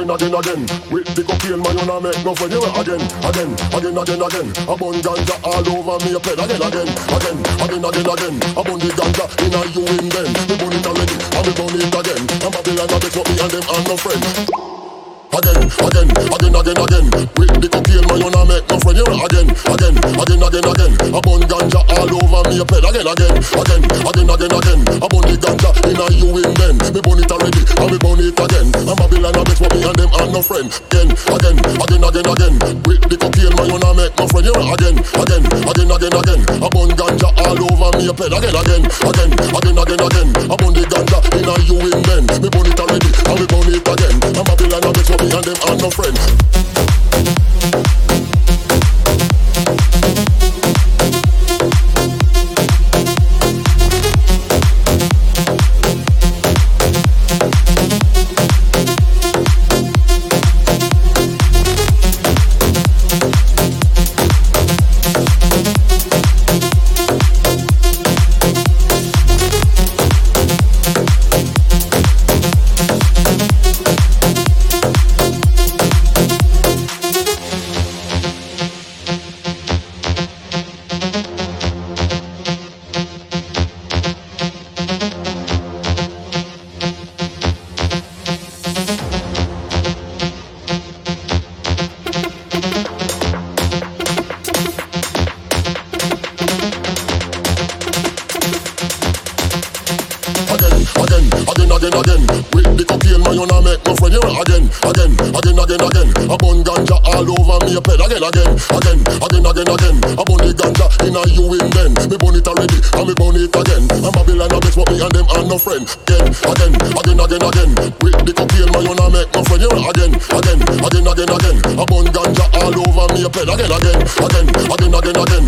again. With the cocaine, man, you not make no friend. You again. A bun ganja all over me, a pen again. Again. A bun the ganja in a you in them. Me bun it already, and me bun it again. And Babylon a bet for me and them are no friend. Again. With the cocaine, man, you not make no friend. You again. A bun ganja all over me, a pen again. Again. A bun the ganja in a you in them. Me bun it already, and me bun it again. And Babylon a bet for me and them are no friend. Again. With the cocaine, man, you not make no friend. You again. A bun ganja all over me, a pen again. Again. A bun the ganja in a you in them. Me bun it already, and me bun it again. And Babylon a bet for me and them are no friend. Again. With the cocaine, man, you not make no friend. You again. A bun ganja all over me, a pen again. A bun the ganja in a you in them. Me bun it already, and me bun it again. And Babylon a bet for me and them are no friend. Again. With the cocaine, man, you not make no friend. You again. A bun ganja all over me, a pen again.